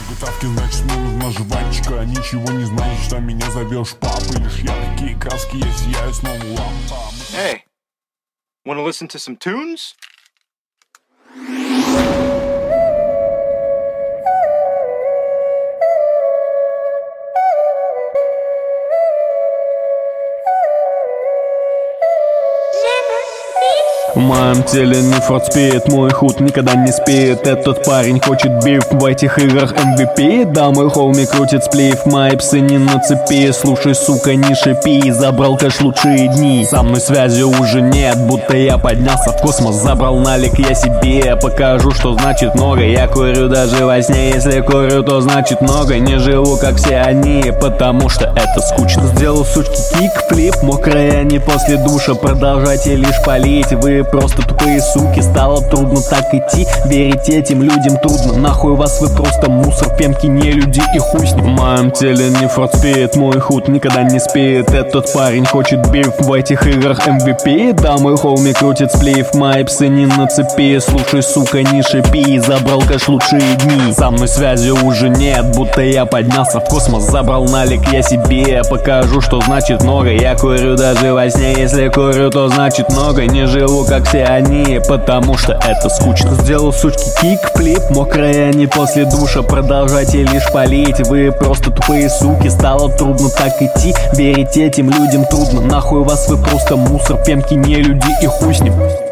Заготовки, значит, мне нужна жвачка. Ничего не значит, что меня зовешь папой. Лишь яркие краски, я сияю снова лампам. Hey, wanna listen to some tunes? В моем теле не Форд Спид, мой худ никогда не спит. Этот парень хочет биф в этих играх MVP. Да, мой хоуми крутит сплив, мои псы не на цепи. Слушай, сука, не шипи, забрал кэш лучшие дни. Со мной связи уже нет, будто я поднялся в космос. Забрал налик я себе, покажу, что значит много. Я курю даже во сне, если курю, то значит много. Не живу как все они, потому что это скучно. Сделал сучки кик-флип, мокрые они после душа. Продолжайте лишь палить, вы просто тупые суки. Стало трудно так идти, верить этим людям трудно. Нахуй вас, вы просто мусор, пемки не люди и хуй с ним. В моем теле не Форд Спид, мой худ никогда не спит. Этот парень хочет биф в этих играх MVP. Да, мой хоуми крутит сплив, мои псы не на цепи. Слушай, сука, не шипи, забрал кэш лучшие дни. Со мной связи уже нет, будто я поднялся в космос. Забрал налик я себе, покажу, что значит много. Я курю даже во сне, если курю, то значит много. Не живу как все они, потому что это скучно. Сделал сучки кик-флип, мокрые они после душа. Продолжайте лишь палить, вы просто тупые суки. Стало трудно так идти, верить этим людям трудно. Нахуй вас, вы просто мусор, пемки не люди и хуй с ним.